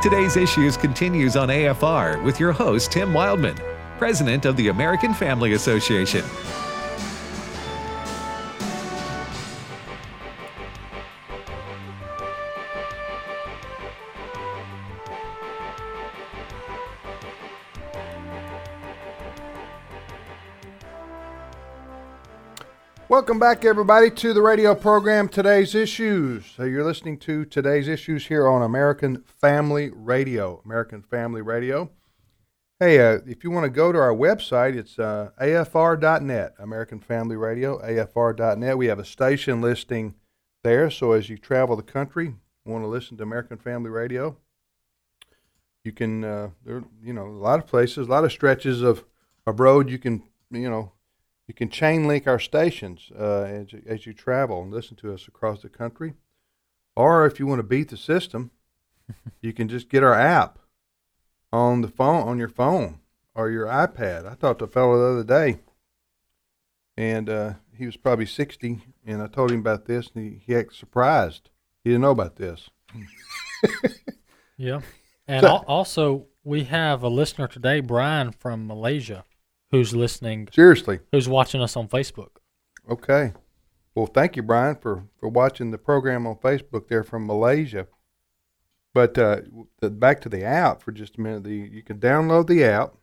Today's Issues continues on AFR with your host, Tim Wildman, President of the American Family Association. Welcome back, everybody, to the radio program Today's Issues. So you're listening to Today's Issues here on American Family Radio. American Family Radio. Hey, if you want to go to our website, it's afr.net, American Family Radio, afr.net. We have a station listing there, so as you travel the country, you want to listen to American Family Radio, you can, a lot of places, a lot of stretches of road you can, you can chain link our stations as you travel and listen to us across the country. Or if you want to beat the system, you can just get our app on your phone or your iPad. I talked to a fellow the other day, and he was probably 60, and I told him about this, and he acted surprised. He didn't know about this. Yeah. And also, we have a listener today, Brian from Malaysia, who's listening. Seriously? Who's watching us on Facebook. Okay. Well, thank you, Brian, for watching the program on Facebook there from Malaysia. But back to the app for just a minute. You can download the app.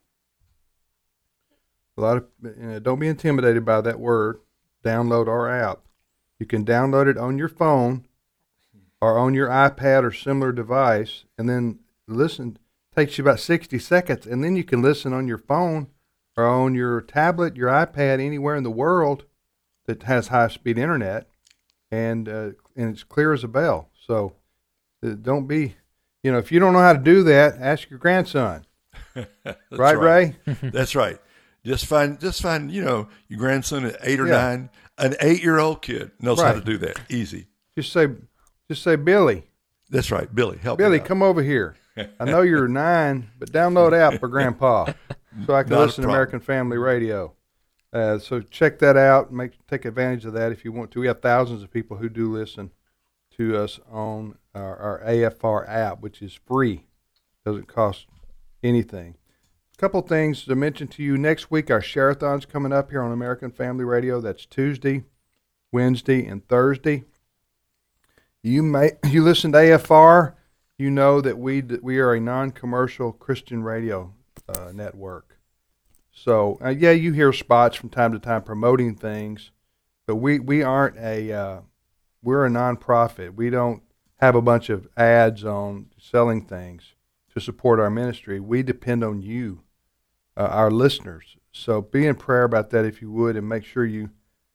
Don't be intimidated by that word. Download our app. You can download it on your phone or on your iPad or similar device, and then listen. It takes you about 60 seconds, and then you can listen on your phone or on your tablet, your iPad, anywhere in the world that has high-speed internet, and it's clear as a bell. So don't be, if you don't know how to do that, ask your grandson. right, Ray? That's right. Just find your grandson at 8 or 9, an 8-year-old kid knows how to do that. Easy. Just say, Billy. That's right, Billy. Billy, come over here. I know you're 9, but download app for Grandpa. So I can listen to American Family Radio. So check that out. Take advantage of that if you want to. We have thousands of people who do listen to us on our AFR app, which is free. Doesn't cost anything. A couple things to mention to you. Next week, our Share-a-thon's coming up here on American Family Radio. That's Tuesday, Wednesday, and Thursday. You listen to AFR, you know that we are a non-commercial Christian radio network. So you hear spots from time to time promoting things, but we aren't we're a nonprofit. We don't have a bunch of ads on selling things to support our ministry. We depend on you, our listeners. So be in prayer about that if you would, and make sure you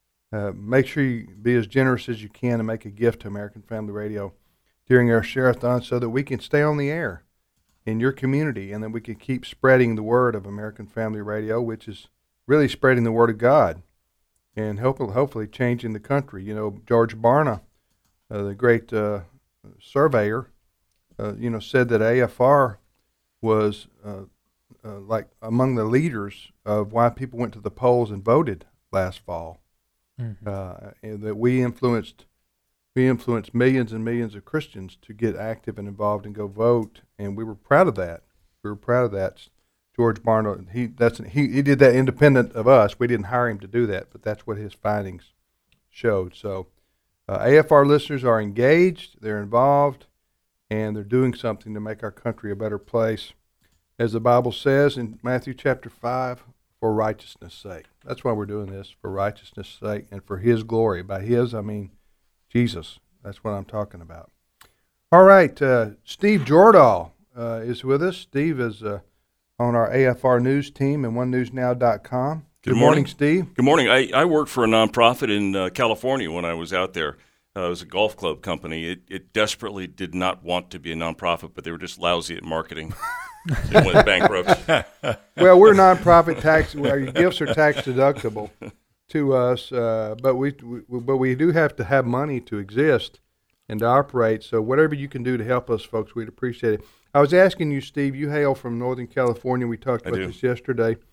be as generous as you can and make a gift to American Family Radio during our Share-a-thon so that we can stay on the air in your community, and then we can keep spreading the word of American Family Radio, which is really spreading the word of God and hopefully changing the country. George Barna, the great surveyor, said that AFR was like among the leaders of why people went to the polls and voted last fall. Mm-hmm. And that we influenced millions and millions of Christians to get active and involved and go vote, and we were proud of that. George Barna, he did that independent of us. We didn't hire him to do that, but that's what his findings showed. So AFR listeners are engaged, they're involved, and they're doing something to make our country a better place. As the Bible says in Matthew chapter 5, for righteousness' sake. That's why we're doing this, for righteousness' sake and for His glory. By His, I mean Jesus. That's what I'm talking about. All right, Steve Jordahl is with us. Steve is on our AFR news team and onenewsnow.com. Good morning, Steve. Good morning. I worked for a nonprofit in California when I was out there. It was a golf club company. It desperately did not want to be a nonprofit, but they were just lousy at marketing. It went bankrupt. Well, we're nonprofit tax. Our gifts are tax deductible to us, but we do have to have money to exist and to operate. So whatever you can do to help us, folks, we'd appreciate it. I was asking you, Steve. You hail from Northern California. We talked about this yesterday.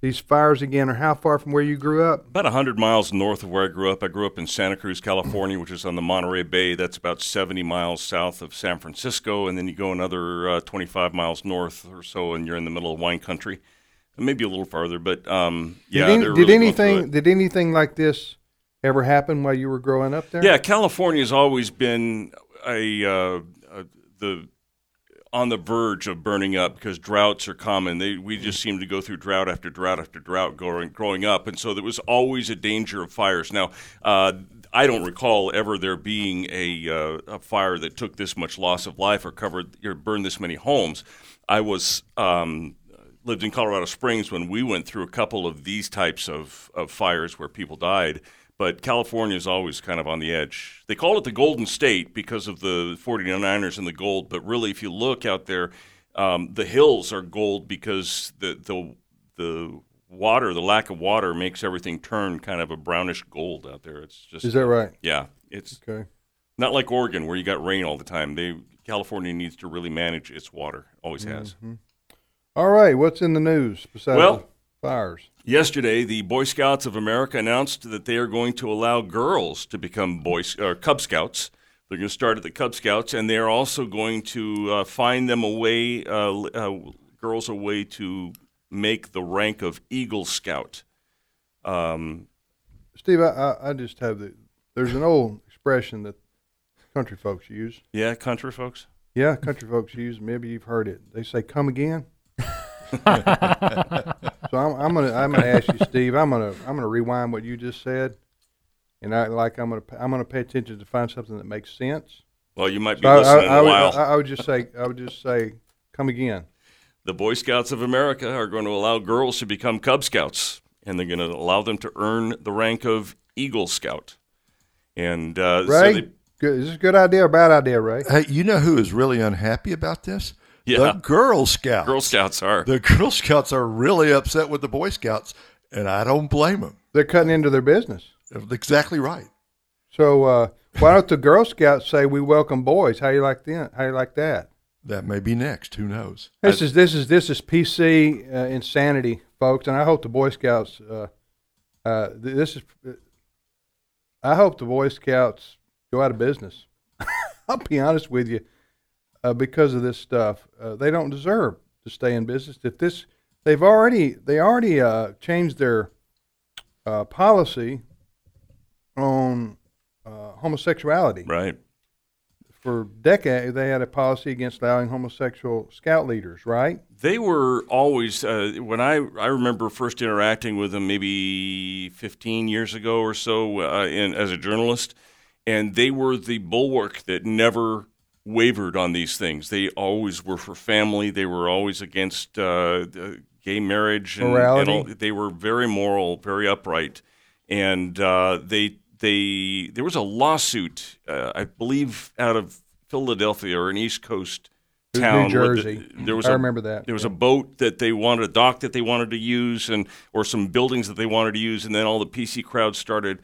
these fires again are how far from where you grew up? About 100 miles north of where I grew up. I grew up in Santa Cruz, California, which is on the Monterey Bay. That's about 70 miles south of San Francisco. And then you go another 25 miles north or so, and you're in the middle of wine country. Maybe a little farther, but did anything like this ever happen while you were growing up there? Yeah, California's always been on the verge of burning up because droughts are common. We just seem to go through drought after drought after drought growing up, and so there was always a danger of fires. Now, I don't recall ever there being a fire that took this much loss of life or burned this many homes. I was lived in Colorado Springs when we went through a couple of these types of fires where people died. But California is always kind of on the edge. They call it the Golden State because of the 49ers and the gold. But really, if you look out there, the hills are gold because the water, the lack of water, makes everything turn kind of a brownish gold out there. It's just Is that right? Yeah, it's okay. Not like Oregon where you got rain all the time. California needs to really manage its water. Always has. Mm-hmm. All right, what's in the news besides the fires? Yesterday, the Boy Scouts of America announced that they are going to allow girls to become Cub Scouts. They're going to start at the Cub Scouts, and they're also going to find them girls a way to make the rank of Eagle Scout. Steve, I just have there's an old expression that country folks use. Yeah, country folks? Yeah, country folks use. Maybe you've heard it. They say, "Come again." So I'm gonna ask you, Steve. I'm gonna rewind what you just said, and I'm gonna pay attention to find something that makes sense. Well, you might be listening in a while. I would just say, come again. The Boy Scouts of America are going to allow girls to become Cub Scouts, and they're going to allow them to earn the rank of Eagle Scout. And Ray, is this a good idea or bad idea, Ray? Hey, you know who is really unhappy about this? Yeah. The Girl Scouts. Girl Scouts are. The Girl Scouts are really upset with the Boy Scouts, and I don't blame them. They're cutting into their business. Exactly right. So why don't the Girl Scouts say we welcome boys? How you like that? How you like that? That may be next. Who knows? This is PC insanity, folks, and I hope the Boy Scouts. I hope the Boy Scouts go out of business. I'll be honest with you. Because of this stuff, they don't deserve to stay in business. They already changed their policy on homosexuality. Right. For decades, they had a policy against allowing homosexual scout leaders. Right. They were always when I remember first interacting with them maybe 15 years ago or so as a journalist, and they were the bulwark that never wavered on these things. They always were for family. They were always against gay marriage. And they were very moral, very upright. And there was a lawsuit, I believe, out of Philadelphia or an East Coast town. New Jersey. I remember that. There was a boat that they wanted, a dock that they wanted to use, or some buildings that they wanted to use, and then all the PC crowds started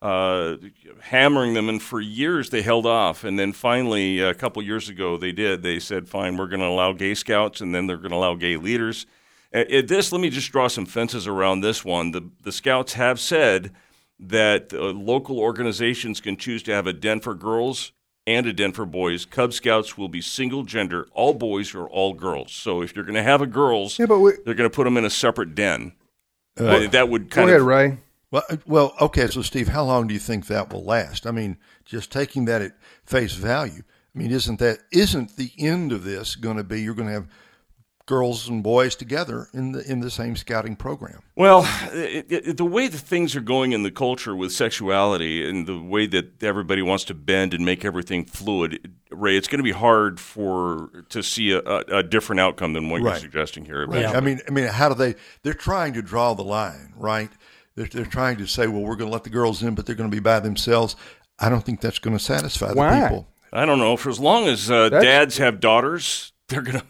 hammering them, and for years they held off, and then finally a couple years ago they said, fine, we're going to allow gay scouts, and then they're going to allow gay leaders. Let me just draw some fences around this one. The scouts have said that local organizations can choose to have a den for girls and a den for boys. Cub Scouts will be single gender, all boys or all girls. So if you're going to have girls, they're going to put them in a separate den. That would kind Go ahead, Ray. Well, okay, so Steve, how long do you think that will last? I mean, just taking that at face value, I mean, isn't the end of this going to be you're going to have girls and boys together in the same scouting program? Well, the way that things are going in the culture with sexuality and the way that everybody wants to bend and make everything fluid, Ray, it's going to be hard to see a different outcome than what you're suggesting here. Right. Yeah. I mean, how do they're trying to draw the line, right? They're trying to say, well, we're going to let the girls in, but they're going to be by themselves. I don't think that's going to satisfy the people. I don't know. For as long as dads have daughters, they're going to.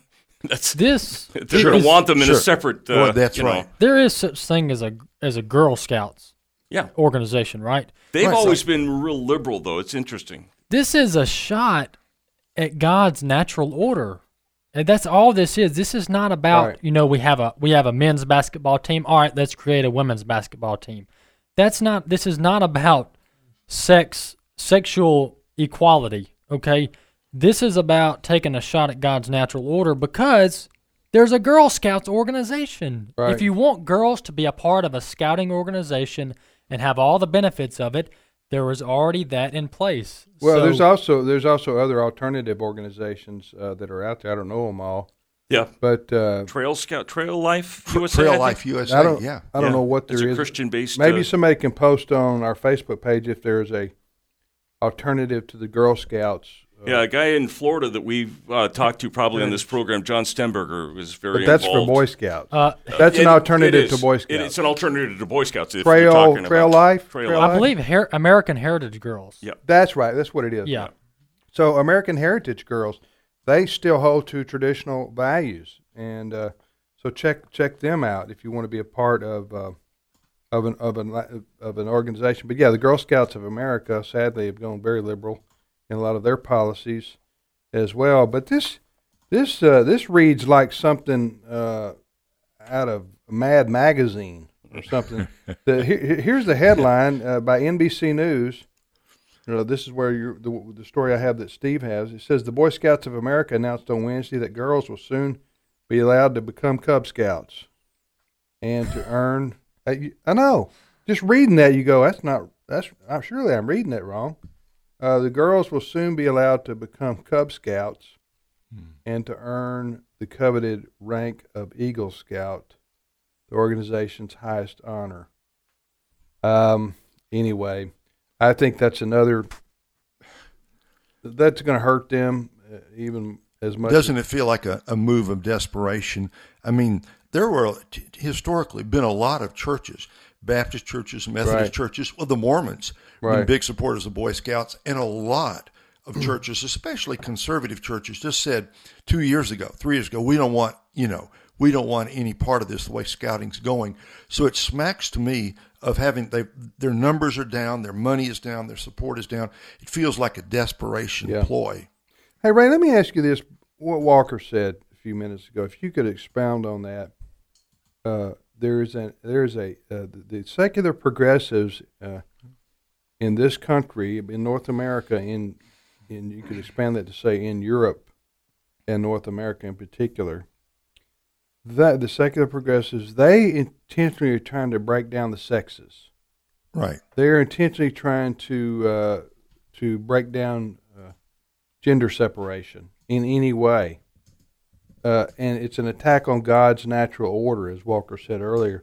They're going to want them in a separate. That's right. There is such thing as a Girl Scouts organization, right? They've always been real liberal, though. It's interesting. This is a shot at God's natural order And that's all this is. This is not about, Right. we have a men's basketball team. All right, let's create a women's basketball team. This is not about sexual equality, okay? This is about taking a shot at God's natural order because there's a Girl Scouts organization. Right. If you want girls to be a part of a scouting organization and have all the benefits of it, there was already that in place. Well, So- there's also other alternative organizations that are out there. I don't know them all, Yeah. but Trail Life USA. Trail I think. Life USA. I don't Yeah. I don't Yeah. know what It's there a is. Christian-based. Maybe somebody can post on our Facebook page if there's a alternative to the Girl Scouts. Yeah, a guy in Florida that we've talked to probably on this program, John Stenberger, was very But that's involved. for Boy Scouts. That's It- an alternative it to is. Boy Scouts. It's an alternative to Boy Scouts. If Trail- you're talking Trail about Life? Trail Trail Life. I believe American Heritage Girls. Yeah. That's right. That's what it is. Yeah. So American Heritage Girls, they still hold to traditional values, and so check them out if you want to be a part of an organization. But yeah, the Girl Scouts of America sadly have gone very liberal in a lot of their policies as well. But this reads like something out of Mad Magazine or something. Here's the headline by NBC News. This is where the story I have that Steve has. It says the Boy Scouts of America announced on Wednesday that girls will soon be allowed to become Cub Scouts and to earn. I know. Just reading that, you go, surely I'm reading that wrong. The girls will soon be allowed to become Cub Scouts and to earn the coveted rank of Eagle Scout, the organization's highest honor. Anyway, I think that's going to hurt them even as much. Doesn't it feel like a move of desperation? I mean, there were historically been a lot of churches, Baptist churches, Methodist Right. churches, well, the Mormons have Right. been big supporters of Boy Scouts, and a lot of churches, especially conservative churches, just said 3 years ago, we don't want any part of this the way scouting's going. So it smacks to me of having their numbers are down, their money is down, their support is down. It feels like a desperation Yeah. ploy. Hey, Ray, let me ask you this. What Walker said a few minutes ago, if you could expound on that. The secular progressives in this country, in North America, in you could expand that to say in Europe and North America in particular, that the secular progressives, they intentionally are trying to break down the sexes. Right. They're intentionally trying to break down gender separation in any way, and it's an attack on God's natural order, as Walker said earlier.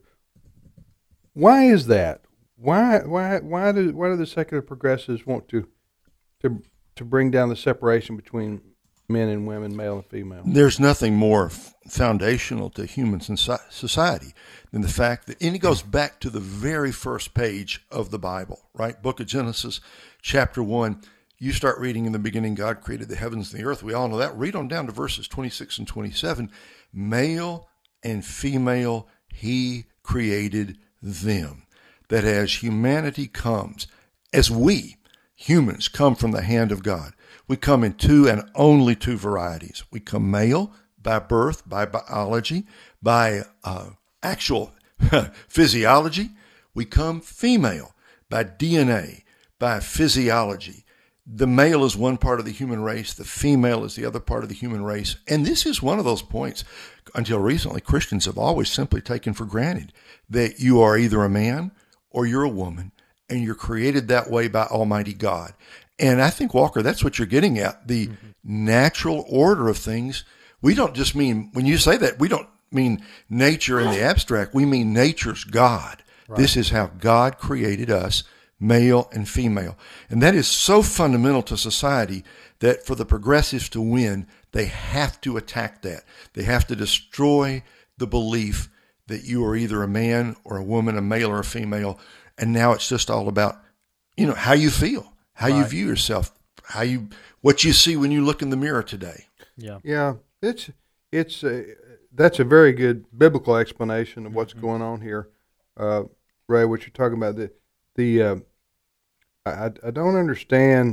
Why is that? Why do the secular progressives want to bring down the separation between men and women, male and female? There's nothing more foundational to human society than the fact that, and it goes back to the very first page of the Bible, right? Book of Genesis, chapter 1. You start reading, in the beginning, God created the heavens and the earth. We all know that. Read on down to verses 26 and 27. Male and female, he created them. That as humanity comes, as we, humans, come from the hand of God, we come in two and only two varieties. We come male by birth, by biology, by actual physiology. We come female by DNA, by physiology. The male is one part of the human race. The female is the other part of the human race. And this is one of those points, until recently, Christians have always simply taken for granted that you are either a man or you're a woman, and you're created that way by Almighty God. And I think, Walker, that's what you're getting at, the natural order of things. We don't just mean, when you say that, we don't mean nature in the abstract. We mean nature's God. Right. This is how God created us, male and female. And that is so fundamental to society that for the progressives to win, they have to attack that. They have to destroy the belief that you are either a man or a woman, a male or a female. And now it's just all about, how you feel, how you view yourself, what you see when you look in the mirror today. Yeah. Yeah. That's a very good biblical explanation of what's going on here. Ray, what you're talking about, I don't understand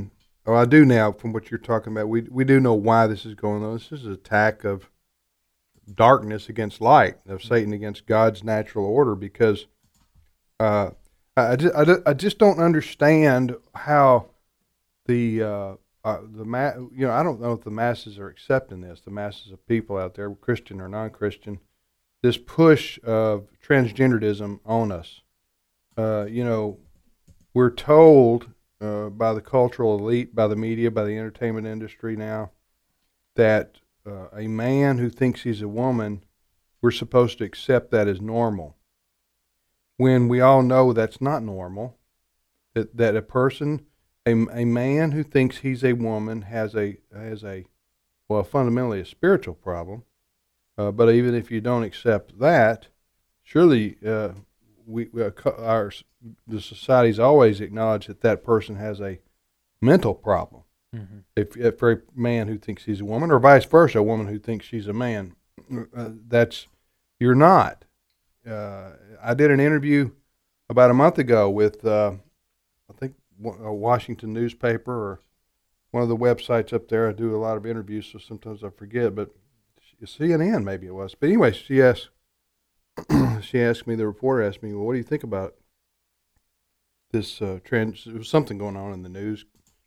I do now from what you're talking about. We do know why this is going on. This is an attack of darkness against light, of Satan against God's natural order, because I just don't understand how I don't know if the masses are accepting this, the masses of people out there, Christian or non-Christian, this push of transgenderism on us. We're told by the cultural elite, by the media, by the entertainment industry now, that a man who thinks he's a woman, we're supposed to accept that as normal. When we all know that's not normal, that a person, a man who thinks he's a woman has fundamentally a spiritual problem. But even if you don't accept that, surely the society's always acknowledged that person has a mental problem. Mm-hmm. If for a man who thinks he's a woman, or vice versa, a woman who thinks she's a man, you're not. I did an interview about a month ago with I think a Washington newspaper or one of the websites up there. I do a lot of interviews, so sometimes I forget, but CNN maybe it was. But anyway, she asked me, the reporter asked me, well, what do you think about this there was something going on in the news,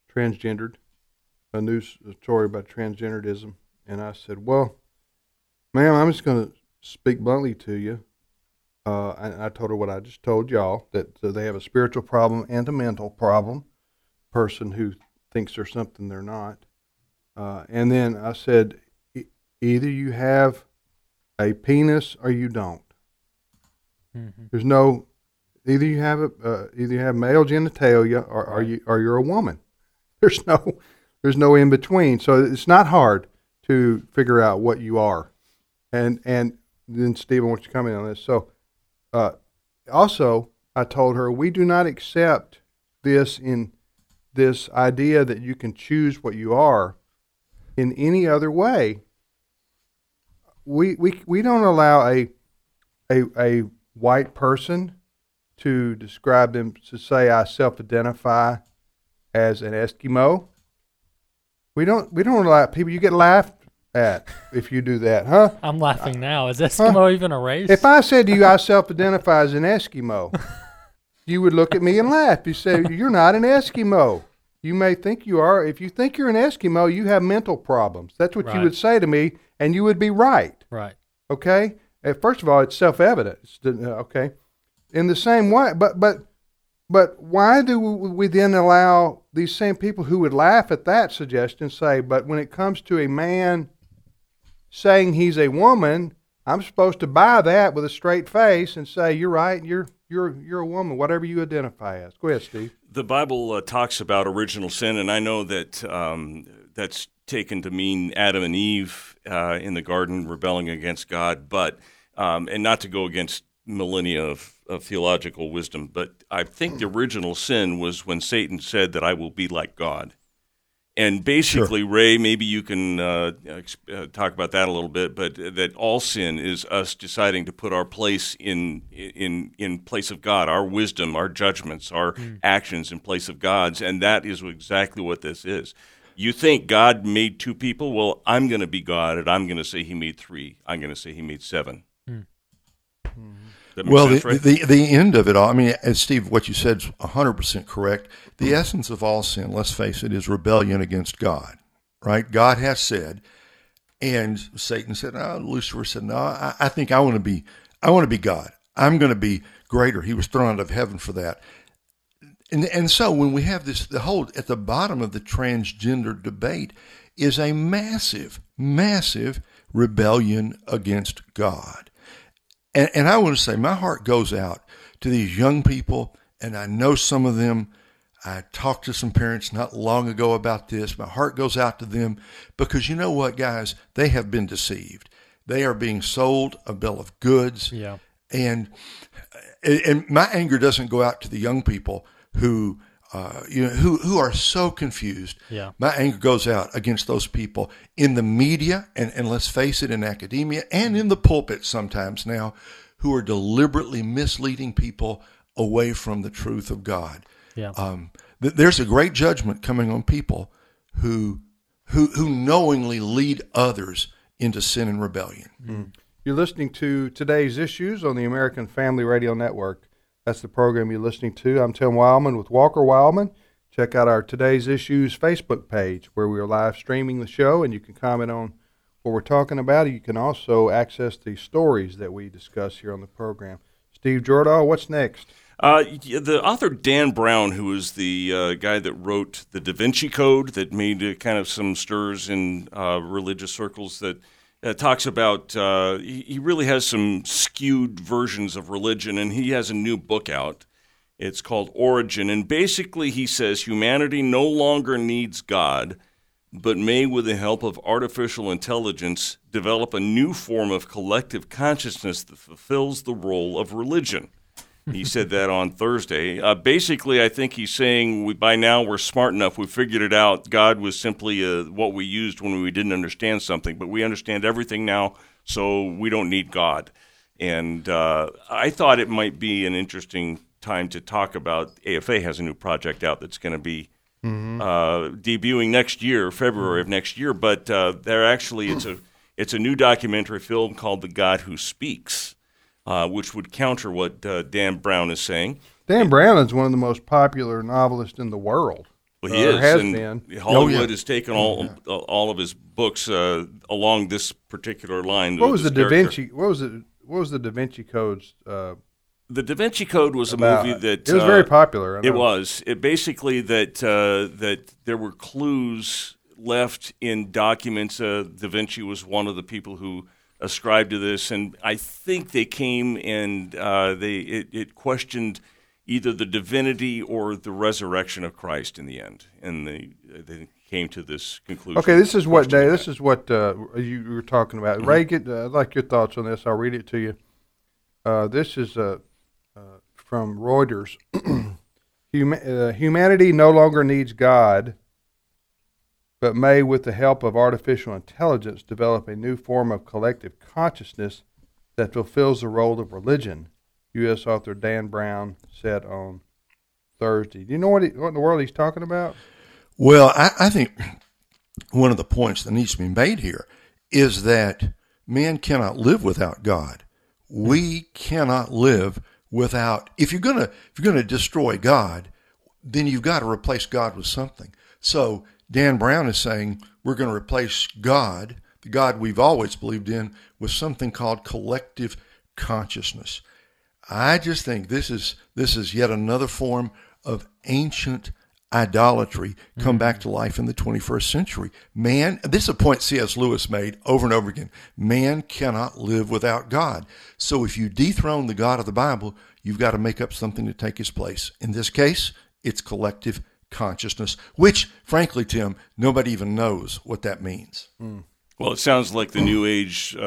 a news story about transgenderism. And I said, well, ma'am, I'm just going to speak bluntly to you. And I told her what I just told y'all, that they have a spiritual problem and a mental problem, person who thinks they're something they're not. And then I said, either you have a penis or you don't. Mm-hmm. There's no, either you have male genitalia or you're a woman. There's no in between. So it's not hard to figure out what you are. And then Stephen, why don't you comment on this? So also I told her, we do not accept this idea that you can choose what you are in any other way. We don't allow a white person to describe them, to say I self-identify as an Eskimo. We don't allow people. You get laughed at if you do that, huh? I'm laughing now. Is Eskimo even a race? If I said to you I self-identify as an Eskimo, you would look at me and laugh. You say, you're not an Eskimo. You may think you are. If you think you're an Eskimo, you have mental problems. That's what you would say to me, and you would be right. Right. Okay? First of all, it's self-evident. Okay? In the same way, but why do we then allow these same people who would laugh at that suggestion say, but when it comes to a man saying he's a woman, I'm supposed to buy that with a straight face and say, you're right, you're a woman, whatever you identify as. Go ahead, Steve. The Bible talks about original sin, and I know that that's taken to mean Adam and Eve in the garden rebelling against God, but and not to go against millennia of theological wisdom, but I think the original sin was when Satan said that I will be like God. And basically, sure. Ray, maybe you can talk about that a little bit, but that all sin is us deciding to put our place in place of God, our wisdom, our judgments, our actions in place of God's, and that is exactly what this is. You think God made two people? Well, I'm going to be God, and I'm going to say he made three. I'm going to say he made seven. Well, the end of it all, I mean, as Steve, what you said is 100% correct. The essence of all sin, let's face it, is rebellion against God, right? God has said, and Satan said, no, Lucifer said, no, I think I want to be God. I'm going to be greater. He was thrown out of heaven for that. And so when we have this, the whole, at the bottom of the transgender debate is a massive, massive rebellion against God. And I want to say my heart goes out to these young people, and I know some of them. I talked to some parents not long ago about this. My heart goes out to them because you know what, guys? They have been deceived. They are being sold a bill of goods. Yeah. And my anger doesn't go out to the young people who are so confused. Yeah. My anger goes out against those people in the media and let's face it, in academia and in the pulpit sometimes now, who are deliberately misleading people away from the truth of God. Yeah. there's a great judgment coming on people who knowingly lead others into sin and rebellion. Mm-hmm. You're listening to Today's Issues on the American Family Radio Network. That's the program you're listening to. I'm Tim Wildman with Walker Wildman. Check out our Today's Issues Facebook page where we are live streaming the show, and you can comment on what we're talking about. You can also access the stories that we discuss here on the program. Steve Jordahl, what's next? The author Dan Brown, who is the guy that wrote the Da Vinci Code that made kind of some stirs in religious circles, that talks about, he really has some skewed versions of religion, and he has a new book out. It's called Origin, and basically he says humanity no longer needs God, but may, with the help of artificial intelligence, develop a new form of collective consciousness that fulfills the role of religion. He said that on Thursday. Basically, I think he's saying by now we're smart enough, we figured it out. God was simply what we used when we didn't understand something, but we understand everything now, so we don't need God. And I thought it might be an interesting time to talk about. AFA has a new project out that's going to be debuting next year, February of next year, but they're actually it's a new documentary film called The God Who Speaks. Which would counter what Dan Brown is saying. Dan Brown is one of the most popular novelists in the world. Well, he is. Has and been. Hollywood has taken all of his books along this particular line. What was the Da Vinci? What was the Da Vinci Code's? The Da Vinci Code was a movie that it was very popular. It was. It basically that there were clues left in documents. Da Vinci was one of the people who ascribed to this, and I think they came and it questioned either the divinity or the resurrection of Christ in the end, and they came to this conclusion. Okay, this is what you were talking about. Mm-hmm. Ray, I'd like your thoughts on this. I'll read it to you. This is from Reuters. Humanity no longer needs God, but may, with the help of artificial intelligence, develop a new form of collective consciousness that fulfills the role of religion, U.S. author Dan Brown said on Thursday. Do you know what in the world he's talking about? Well, I think one of the points that needs to be made here is that man cannot live without God. We cannot live without. If you're gonna destroy God, then you've got to replace God with something. So Dan Brown is saying we're going to replace God, the God we've always believed in, with something called collective consciousness. I just think this is yet another form of ancient idolatry come back to life in the 21st century. Man, this is a point C.S. Lewis made over and over again. Man cannot live without God. So if you dethrone the God of the Bible, you've got to make up something to take his place. In this case, it's collective consciousness, which, frankly, Tim, nobody even knows what that means. Well, it sounds like the New Age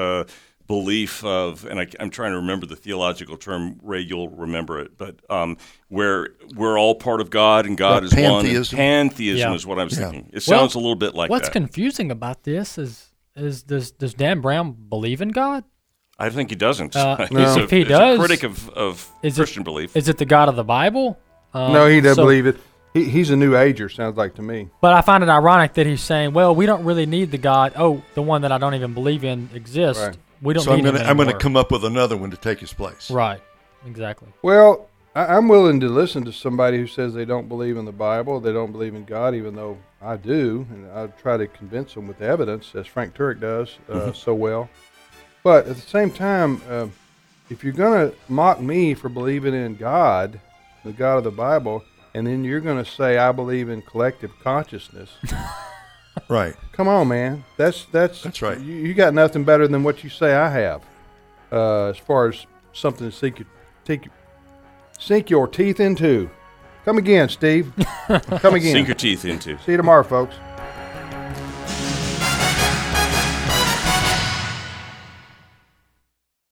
belief of, and I'm trying to remember the theological term, Ray, you'll remember it, but where we're all part of God and God is pantheism. one. Pantheism is what I was thinking. It sounds a little bit like what's that. Confusing about this is does Dan Brown believe in God? I think he doesn't. No. If he does, a critic of Christian belief. Is it the God of the Bible? No, he doesn't believe it. He's a New Ager, sounds like to me. But I find it ironic that he's saying, well, we don't really need the God. Oh, the one that I don't even believe in exists. Right. We don't need him anymore. I'm going to come up with another one to take his place. Right, exactly. Well, I'm willing to listen to somebody who says they don't believe in the Bible, they don't believe in God, even though I do. And I try to convince them with evidence, as Frank Turek does so well. But at the same time, if you're going to mock me for believing in God, the God of the Bible, and then you're going to say I believe in collective consciousness. Right. Come on, man. That's right. You got nothing better than what you say I have, as far as something to sink your teeth into. Come again, Steve. Come again. Sink your teeth into. See you tomorrow, folks.